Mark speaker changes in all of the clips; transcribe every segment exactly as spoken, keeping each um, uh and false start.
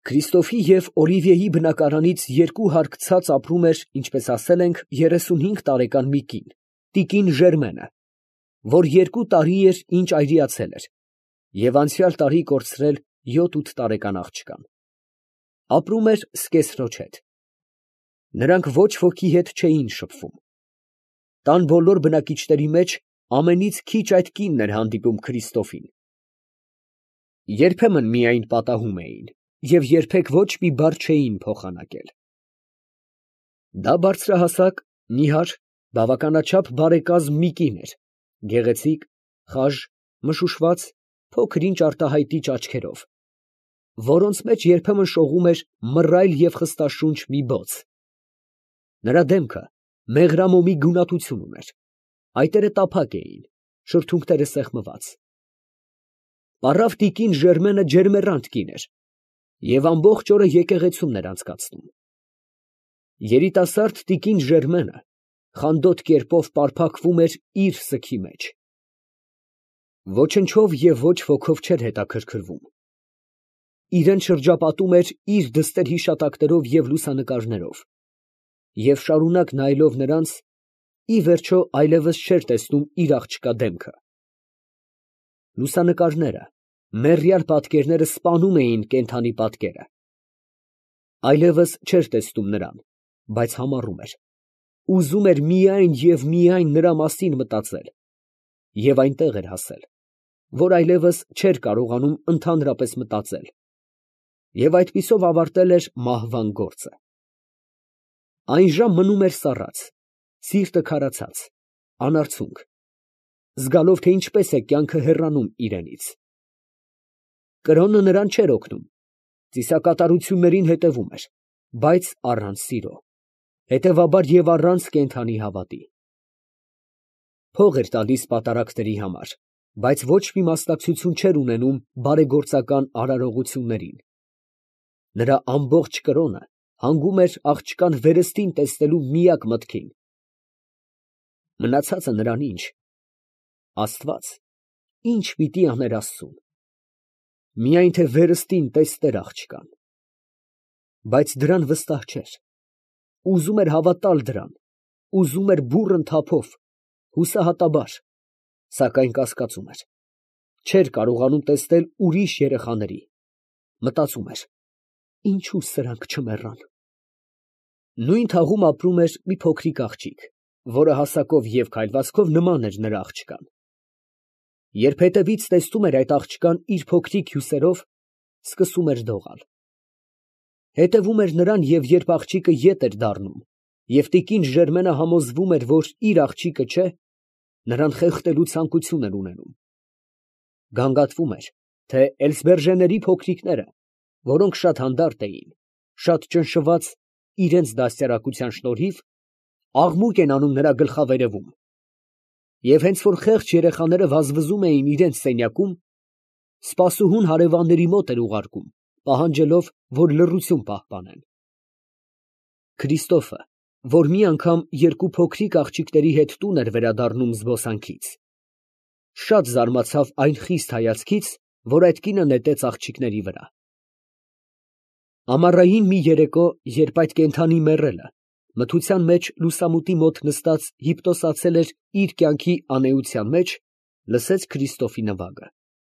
Speaker 1: Քրիստոֆի և Օլիվիեի բնակարանից երկու հարկ ցած ապրում էր, ինչպես ասել ենք, երեսունհինգ տարեկան մի կին, տիկին Ժերմենը, որ երկու տարի էր, ինչ այրիացել էր, և անցյալ տարի կորցրել յոթ֊ութ տարեկան աղջկան. ապրում էր զկեսրոջ հետ. նրանք ոչ ոքի հետ չէին շփվում. տան բոլոր բնակիչների մեջ ամենից քիչ այդ կինն էր հանդիպում Քրիստոֆին. երբեմն միայն պատահում էին և երբեք ոչ մի բառ չէին փոխանակել. Դա բարձրահասակ, նիհար, բավականաչափ բարեկազմ մի կին էր, գեղեցիկ, խաժ, մշուշված, փոքր-ինչ արտահայտիչ աչքերով, որոնց մեջ երբեմն շողում էր մռայլ և խստաշունչ մի բոծ. նրա դեմքը մեղրամոմի գունատություն ուներ, այտերը տափակ էին, շրթունքները սեղմված. պառավ տիկին Ժերմենը ջերմեռանդ կին էր և ամբողջ օրը եկեղեցում էր անցկացնում. երիտասարդ տիկին Ժերմենը խանդոտ կերպով պարփակվում էր իր սգի մեջ. ոչնչով և ոչ ոքով չէր հետաքրքրվում. իրան շրջապատում էր իր դստեր հիշատակներով և լուսանկարներով, և շարունակ նայելով նրանց, ի վերջո այլևս չէր տեսնում իր աղջկա դեմքը. լուսանկարները, մեռյալ պատկերները սպանում էին կենդանի պատկերը. այլևս չէր տեսնում նրան, բայց համառում էր, ուզում էր միայն և միայն նրա մասին մտածել, և այնտեղ էր հասել, որ այլևս չէր կարողանում ընդհանրապես մտածել, և այդպիսով ավարտել էր մահվան գործը. այն ժամ մնում էր սառած, սիրտը քարացած, անարցունք, զգալով, թե ինչպես է կյանքը հեռանում իրենից. կրոնը նրան չէր օգնում, ծիսակատարություններին հետևում էր, բայց առանց սիրո, հետևաբար և առանց կենդանի հավատի. փող էր տալիս պատարագների համար, բայց ոչ մի մասնակցություն չէր ունենում բարեգործական արարողություններին. նրա ամբողջ կրոնը հանգում էր աղջկան վերստին տեսնելու միակ մտքին. մնացածը նրան ինչ. Աստված ինչ պիտի աներ աստծուն. միայն թե վերստին տեսներ աղջկան. բայց դրան վստահ չէր, ուզում էր հավատալ դրան, ուզում էր բուռն թափով, հուսահատաբար, սակայն կասկածում էր, չէր կարողանում տեսնել ուրիշ երեխաների, մտածում էր. ինչո՞ւ սրանք չմեռան։ նույն թաղում ապրում էր մի փոքրիկ աղջիկ, որը հասակով և քայլվածքով նման էր նրա աղջկան. երբ հետևից տեսնում էր այդ աղջկան իր փոքրիկ հյուսերով, սկսում էր դողալ. հետևում էր նրան, և երբ աղջիկը ետ էր դառնում, և տիկին Ժերմենը համոզվում էր, որ իր աղջիկը չէ, նրան խեղդելու ցանկություն էր ունենում. գանգատվում էր, թե Էլսբերժեների փոքրիկները, որոնք շատ հանդարտ էին, շատ ճնշված իրենց դաստիարակության շնորհիվ, աղմուկ են անում նրա գլխավերևում, և հենց որ խեղճ երեխաները վազվզում էին իրենց սենյակում, սպասուհուն հարևանների մոտ էր ուղարկում, պահանջելով, որ լռություն պահպանեն. Քրիստոֆը, որ մի անգամ երկու փոքրիկ աղջիկների հետ տուն էր վերադառնում զբոսանքից, շատ զարմացավ այն խիստ հայացքից, որ այդ կինը նետեց աղջիկների վրա. ամառային մի երեկո, երբ այդ կենդանի մեռելը մթության մեջ լուսամուտի մոտ նստած հիպտոսացել էր իր կյանքի անէության մեջ, լսեց Քրիստոֆի նվագը.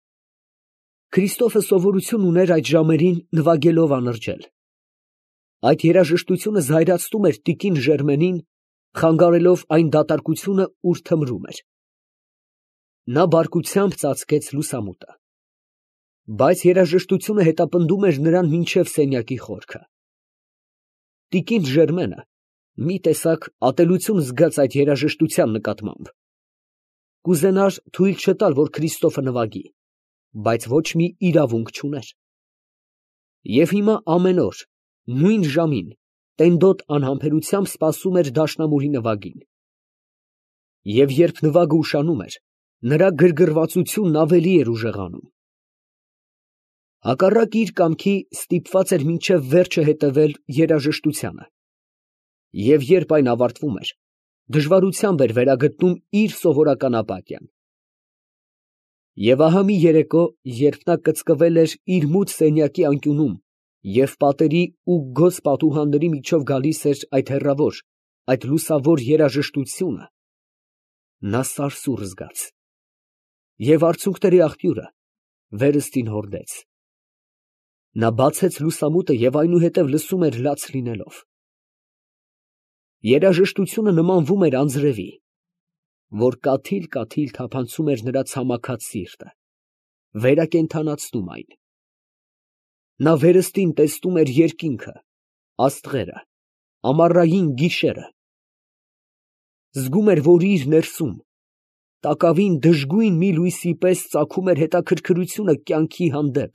Speaker 1: Քրիստոֆը սովորություն ուներ այդ ժամերին նվագելով անրջել. այդ երաժշտությունը զայրացնում էր տիկին Ժերմենին, խանգարելով այն դատարկությունը, ուր թմրում էր. նա բարկությամբ ծածկեց լուսամուտը. բայց երաժշտությունը հետապնդում էր նրան մինչև սենյակի խորքը. տիկին Ժերմենը մի տեսակ ատելություն զգաց այդ երաժշտության նկատմամբ. կուզենար թույլ չտալ, որ Քրիստոֆը նվագի, բայց ոչ մի իրավունք չուներ. և հիմա ամեն օր, նույն ժամին, տենդոտ անհամբերությամբ սպասում էր դաշնամուրի նվագին. և երբ նվագը ուշանում էր, նրա գրգռվածությունն ավելի էր ուժեղանում. հակառակ իր կամքի ստիպված էր մինչև վերջը հետևել երաժշտությանը, և երբ այն ավարտվում էր, դժվարությամբ էր վերագտնում իր սովորական ապատիան. Եվ ահա մի երեկո, երբ նա կծկվել էր իր մութ սենյակի անկյունում Եվ պատերի ու գոց պատուհանների միջով գալիս էր այդ հեռավոր, այդ լուսավոր երաժշտությունը, նա սարսուռ զգաց, և արցունքների աղբյուրը վերստին հորդեց. նա բացեց լուսամուտը և այնուհետև լսում էր լաց լինելով. երաժշտությունը նմանվում էր անձրևի, որ կաթիլ֊կաթիլ թափանցում էր նրա ցամաքած սիրտը, վերակենդանացնում այն. նա վերստին տեսնում էր երկինքը, աստղերը, ամառային գիշերը, զգում էր, որ իր ներսում տակավին դժգույն մի լույսի պես ծագում էր հետաքրքրությունը կյանքի հանդեպ,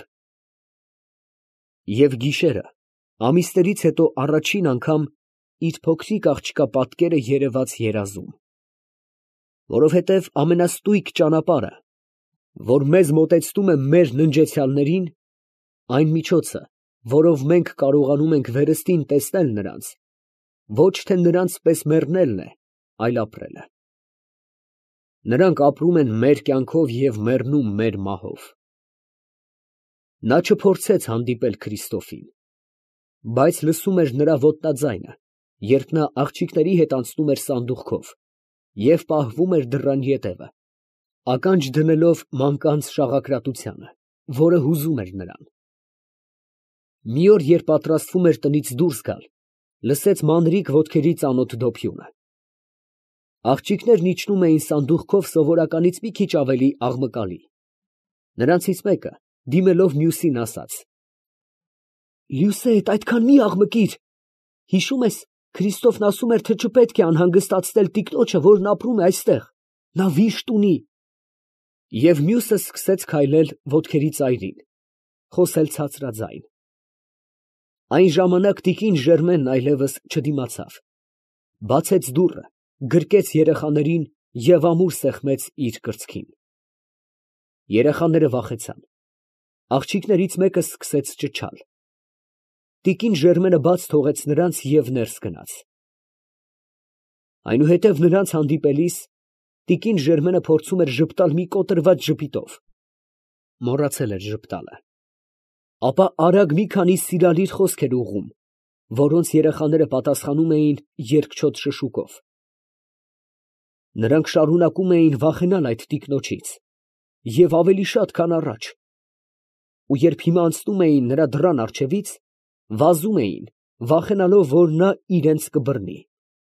Speaker 1: և գիշերը ամիսներից հետո առաջին անգամ իր փոքրիկ աղջկա պատկերը երևաց երազում, որովհետև ամենաստույգ ճանապարհը, որ մեզ մոտեցնում է մեր ննջեցյալներին, այն միջոցը, որով մենք կարողանում ենք վերստին տեսնել նրանց, ոչ թե նրանց պես մեռնելն է, այլ ապրելը. նրանք ապրում են մեր կյանքով և մեռնում մեր մահով։ Նա չփորձեց հանդիպել Քրիստոֆին, բայց լսում էր նրա ոտնաձայնը, երբ նա աղջիկների հետ անցնում էր սանդուղքով և պահվում էր դռան ետևը, ականջ դնելով մանկանց շաղակրատությանը, որը հուզում էր նրան։ Մի օր, երբ պատրաստվում էր տնից դուրս գալ, լսեց մանրիկ ոտքերի ծանոթ դոփյունը։ Աղջիկներն իջնում էին սանդուղքով սովորականից մի քիչ ավելի աղմկալի։ Նրանցից մեկը, դիմելով մյուսին, ասաց. «Լյուսե հետ այդքան մի աղմկիր, հիշո՞ւմ ես, Քրիստոֆն ասում էր, թե չպետք է անհանգստացնել տիկնոջը, որն ապրում է այստեղ, նա վիշտ ունի»։ Եվ մյուսը սկսեց քայլել ոտքերի ծայրին, խոսել ցածրաձայն։ Այն ժամանակ տիկին Ժերմենն այլևս չդիմացավ, բացեց դուռը, գրկեց երեխաներին և ամուր սեղմեց իր կրծքին։ Երեխաները վախեցան, աղջիկներից մեկը սկսեց ճչալ։ Տիկին Ժերմենը բաց թողեց նրանց և ներս գնաց։ Այնուհետև նրանց հանդիպելիս տիկին Ժերմենը փորձում էր ժպտալ մի կոտրված ժպիտով, մոռացել էր ժպտալը, ապա արագ մի քանի սիրալիր խոսքեր ուղղում, որոնց երեխաները պատասխանում էին երկչոտ շշուկով։ Նրանք շարունակում էին վախենալ այդ տիկնոջից և ավելի շատ, քան առաջ, ու երբ հիմա անցնում էին նրա դռան առջևից, վազում էին, վախենալով, որ նա իրենց կբռնի։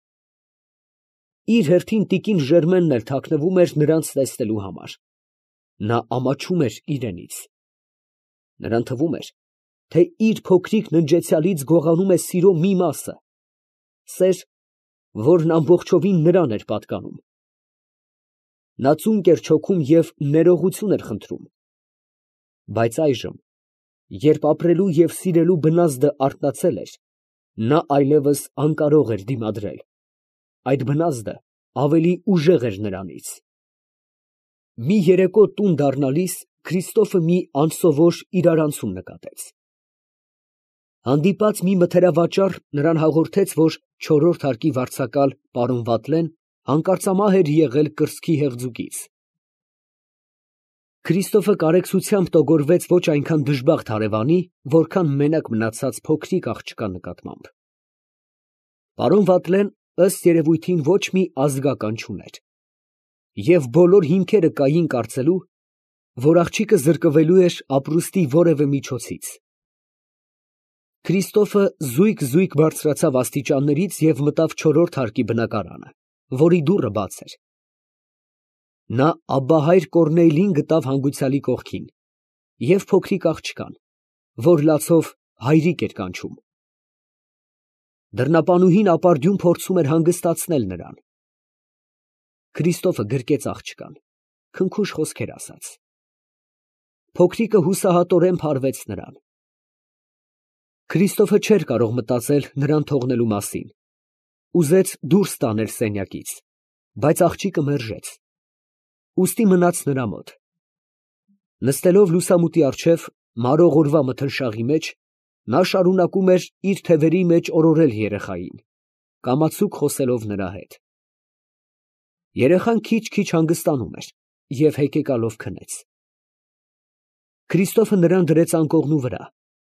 Speaker 1: Իր հերթին տիկին Ժերմենն էլ թաքնվում էր նրանց տեսնելու համար։ Նա ամաչում էր իրենից։ Նրան թվում էր, թե իր փոքրիկ ննջեցյալից գողանում է սիրո մի մասը, սեր, որն ամբողջովին նրան էր պատկանում։ Նա ծունկ էր չոքում և ներողություն էր խնդրում։ Բայց այժմ, երբ ապրելու և սիրելու բնազդը արթնացել էր, նա այլևս անկարող էր դիմադրել, այդ բնազդը ավելի ուժեղ էր նրանից։ Մի երեկո տուն դառնալիս Քրիստոֆը մի անսովոր իրարանցում նկատեց։ Հանդիպած մի մթերավաճառ նրան հաղորդեց, որ չորրորդ հարկի վարձակալ պարոն Վատլեն հանկարծամահ էր եղել կրծքի հեղձուկից։ Քրիստոֆը կարեկցությամբ տոգորվեց ոչ այնքան դժբախտ հարևանի, որքան մենակ մնացած փոքրիկ աղջկա նկատմամբ։ Պարոն Վատլեն, ըստ երևույթին, ոչ մի ազգական չուներ, և բոլոր հիմքերը կային կարծելու, որ աղջիկը զրկվելու էր ապրուստի որևէ միջոցից։ Քրիստոֆը զույգ֊զույգ բարձրացավ աստիճաններից և մտավ չորրորդ հարկի բնակարանը, որի դուռը բաց էր։ Նա աբբահայր Կոռնեյլին գտավ հանգուցյալի կողքին և փոքրիկ աղջկան, որ լացով հայրիկ էր կանչում։ Դռնապանուհին ապարդյուն փորձում էր հանգստացնել նրան։ Քրիստոֆը գրկեց աղջկան, քնքուշ խոսքեր ասաց։ Փոքրիկը հուսահատորեն փարվեց նրան։ Քրիստոֆը չէր կարող մտածել նրան թողնելու մասին, ուզեց դուրս տանել սենյակից, բայց աղջիկը մերժեց, ուստի մնաց նրա մոտ։ Նստելով լուսամուտի առջև, մարող օրվա մթնշաղի մեջ, նա շարունակում էր իր թևերի մեջ օրորել երեխային, կամացուկ խոսելով նրա հետ։ Երեխան քիչ֊քիչ հանգստանում էր և հեկեկալով քնեց։ Քրիստոֆը նրան դրեց անկողնու վրա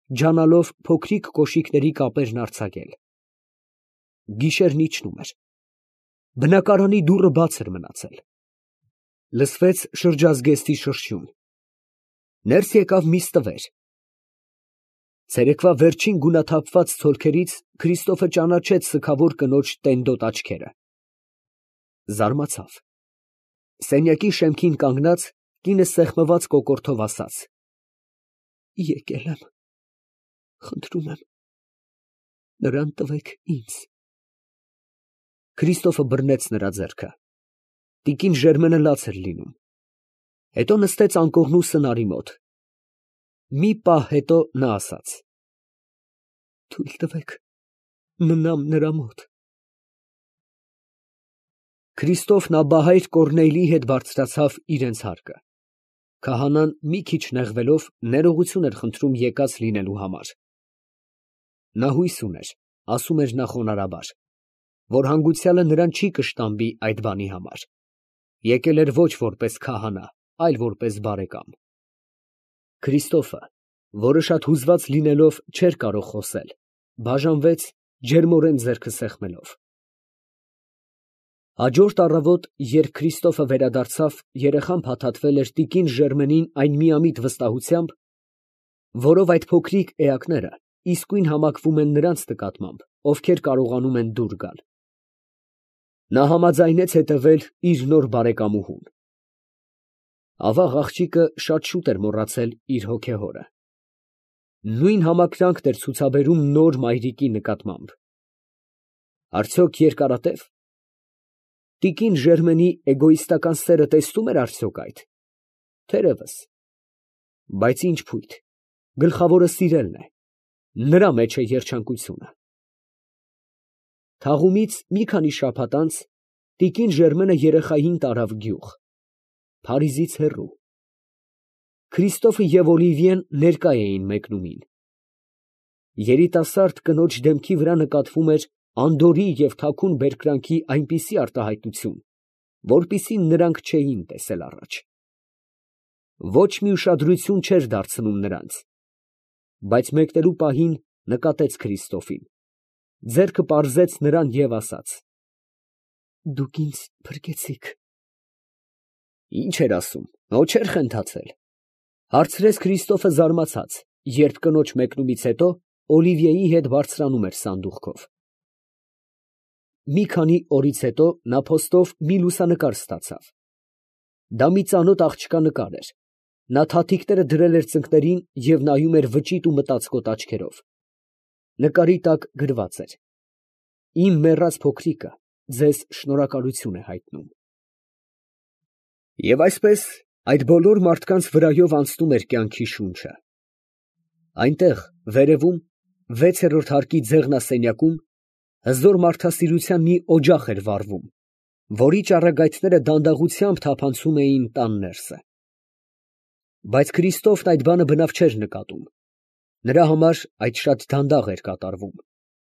Speaker 1: ջանալով փոքրիկ կոշիկների կապերն արձակել։ Գիշերն իջնում էր։ Բնակարանի դուռը բաց էր մնացել։ Լսվեց շրջազգեստի շրշյուն։ Ներս եկավ մի ստվեր։ Ցերեկվա վերջին գունաթափված ցոլքերից Քրիստոֆը ճանաչեց սգավոր կնոջ տենդոտ աչքերը։ Զարմացավ։ Սենյակի շեմքին կանգնած, կինը սեղմված կոկորդով ասաց. Եկել եմ, խնդրում եմ, նրան տվեք ինձ։ Քրիստոֆը բռնեց նրա ձեռքը։ Տիկին Ժերմենը լաց էր լինում։ Հետո նստեց անկողնու սնարի մոտ։ Մի պահ հետո նա ասաց. Թույլ տվեք մնամ նրա մոտ։ Քրիստոֆն Աբբահայր Կոռնեյլի հետ բարձրացավ իրենց հարկը։ Քահանան մի քիչ նեղվելով ներողություն էր խնդրում եկած լինելու համար։ Նա հույս ուներ, ասում էր նա խոնարհաբար, որ հանգուցյալը նրան չի կշտամբի այդ բանի համար։ Եկել էր ոչ որպես քահանա, այլ որպես բարեկամ։ Քրիստոֆը, որը շատ հուզված լինելով չէր կարող խոսել, բաժանվեց, ջերմորեն ձեռքը սեղմելով։ Հաջորդ առավոտ, երբ Քրիստոֆը վերադարձավ, երեխան փաթաթվել էր տիկին Ժերմենին այն միամիտ վստահությամբ, որով այդ փոքրիկ էակները իսկույն համակվում են նրանց նկատմամբ, ովքեր կարողանում են դուր գալ։ Նա համաձայնեց հետևել իր նոր բարեկամուհուն։ Ավաղ աղջիկը շատ շուտ էր մոռացել իր հոգեհորը։ Նույն համակրանքն էր ցուցաբերում նոր մայրիկի նկատմամբ։ Արդյոք երկարատև։ Տիկին Ժերմենի էգոիստական սերը տեսնում էր արդյոք այդ։ Թերևս։ Բայց ինչ փույթ, գլխավորը սիրելն է, նրա մեջ է երջանկությունը։ Թաղումից մի քանի շաբաթ անց տիկին Ժերմենը երեխային տարավ գյուղ, Փարիզից հեռու։ Քրիստոֆը և Օլիվիեն ներկա էին մեկնումին։ Երիտասարդ կնոջ դեմքի վրա նկատվում էր անդորրի և թաքուն բերկրանքի այնպիսի արտահայտություն, որպիսին նրանք չէին տեսել առաջ։ Ոչ մի ուշադրություն չէր դարձնում նրանց, բայց մեկնելու պահին նկատեց Քրիստոֆին, ձեռքը պարզեց նրան և ասաց. Դուք ինձ փրկեցիք։ Ինչ էր ասում, հո չէր խենթացել, հարցրեց Քրիստոֆը զարմացած, երբ կնոջ մեկնումից հետո Օլիվիեի հետ բարձրանում էր սանդուղքով։ Մի քանի օրից հետո նա փոստով մի լուսանկար ստացավ։ Դա մի ծանոթ աղջկա նկար էր։ Նա թաթիկները դրել էր ծնկներին և նայում էր վճիտ ու մտածկոտ աչքերով։ Նկարի տակ գրված էր. Իմ մեռած փոքրիկը ձեզ շնորհակալություն է հայտնում։ Եվ այսպես այդ բոլոր մարդկանց վրայով անցնում էր կյանքի շունչը։ Այնտեղ, վերևում, վեցերորդ հարկի ձեղնասենյակում, հզոր մարդասիրության մի օջախ էր վառվում, որի ճառագայթները դանդաղությամբ թափանցում էին տան ներսը։ Բայց Քրիստոֆն այդ բանը բնավ չէր նկատում։ Նրա համար այդ շատ դանդաղ էր կատարվում։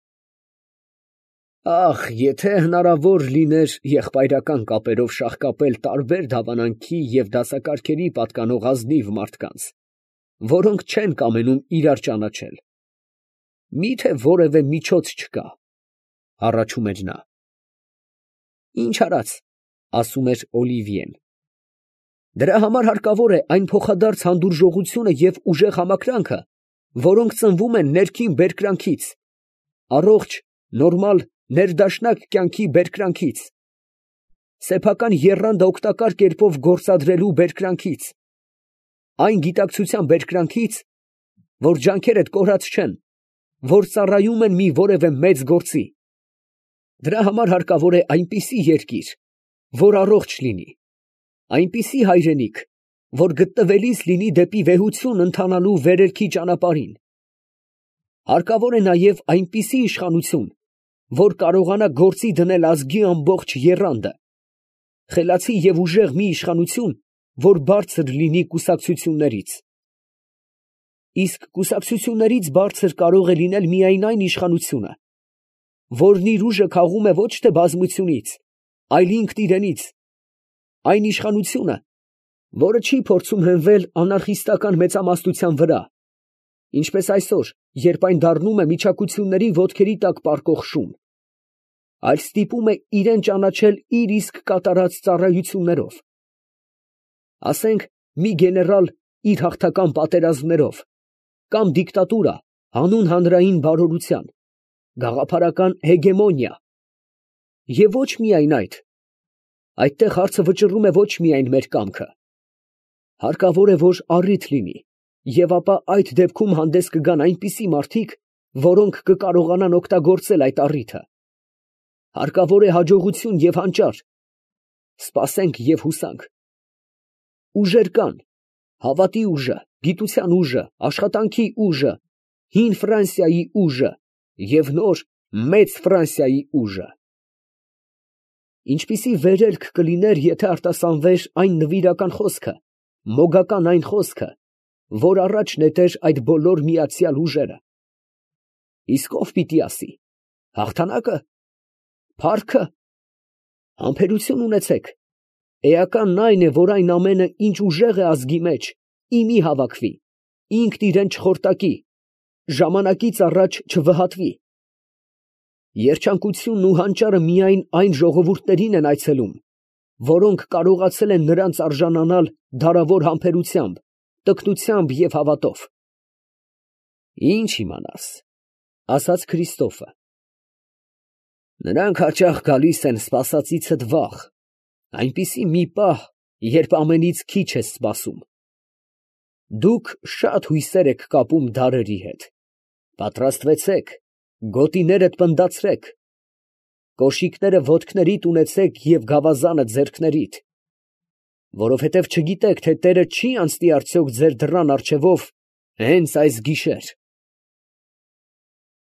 Speaker 1: Ախ, եթե հնարավոր լիներ եղբայրական կապերով շաղկապել տարբեր դավանանքի և դասակարգերի պատկանող ազնիվ մարդկանց, որոնք չեն կամենում իրար ճանաչել։ Մի՞թե որևէ միջոց չկա, հառաչում էր նա։ Ինչ արած, ասում էր Օլիվիեն։ Դրա համար հարկավոր է այն փոխադարձ հանդուրժողությունը և ուժեղ համակրանքը, որոնք ծնվում են ներքին բերկրանքից, առողջ, նորմալ, ներդաշնակ կյանքի բերկրանքից, սեփական եռանդը օգտակար կերպով գործադրելու բերկրանքից, այն գիտակցության բերկրանքից, որ ջանքերդ կորած չեն, որ ծառայում են մի որևէ մեծ գործի։ Դրա համար հարկավոր է այնպիսի երկիր, որ առողջ լինի, այնպիսի հայրենիք, որ գտնվելիս լինի դեպի վեհություն ընթանալու վերելքի ճանապարհին։ Հարկավոր է նաև այնպիսի իշխանություն, որ կարողանա գործի դնել ազգի ամբողջ եռանդը, խելացի և ուժեղ մի իշխանություն, որ բարձր լինի կուսակցություններից։ Իսկ կուսակցություններից բարձր կարող է լինել միայն այն իշխանությունը, որն իր ուժը քաղում է ոչ թե բազմությունից, այլ ինքն իրենից, այն իշխանությունը, որը չի փորձում հենվել անարխիստական մեծամասնության վրա, ինչպես այսօր, երբ այն դառնում է միջակությունների ոտքերի տակ պառկող շուն, այլ ստիպում է իրեն ճանաչել իր իսկ կատարած ծառայություններով։ Ասենք, մի գեներալ իր հաղթական պատերազմներով, կամ դիկտատուրա հանուն հանրային բարօրության, գաղափարական հեգեմոնիա։ Եվ ոչ միայն այդ, այդտեղ հարցը վճռում է ոչ միայն մեր կամքը։ Հարկավոր է, որ առիթ լինի, և ապա այդ դեպքում հանդես կգան այնպիսի մարդիկ, որոնք կկարողանան օգտագործել այդ առիթը։ Հարկավոր է հաջողություն և հանճար։ Սպասենք և հուսանք։ Ուժեր կան, հավատի ուժը, գիտության ուժը, աշխատանքի ուժը, հին Ֆրանսիայի ուժը և նոր մեծ Ֆրանսիայի ուժը։ Ինչպիսի վերելք կլիներ, եթե արտասանվեր այն նվիրական խոսքը, մոգական այն խոսքը, որ առաջ նետեր այդ բոլոր միացյալ ուժերը։ Իսկ ո՞վ պիտի ասի. հաղթանակը, փառքը։ Համբերություն ունեցեք. էականն այն է, որ այն ամենը, ինչ ուժեղ է ազգի մեջ, ի մի հավաքվի, ինքն իրան չխորտակի, ժամանակից առաջ չվհատվի։ Երջանկությունն ու հանճարը միայն այն ժողովուրդներին են այցելում, որոնք կարողացել են նրանց արժանանալ դարավոր համբերությամբ, տգնությամբ և հավատով։ Ի՞նչ իմանաս, ասաց Քրիստոֆը. նրանք հաճախ գալիս են սպասածիցդ վաղ, այնպիսի մի պահ, երբ ամենից քիչ ես սպասում։ Դուք շատ հույսեր եք կապում դարերի հետ. պատրաստվեցեք, գոտիներդ պնդացրեք, կոշիկները ոտքներիդ ունեցեք և գավազանը ձեռքներիդ, որովհետև չգիտեք, թե տերը չի անցնի արդյոք ձեր դռան առջևով հենց այս գիշեր։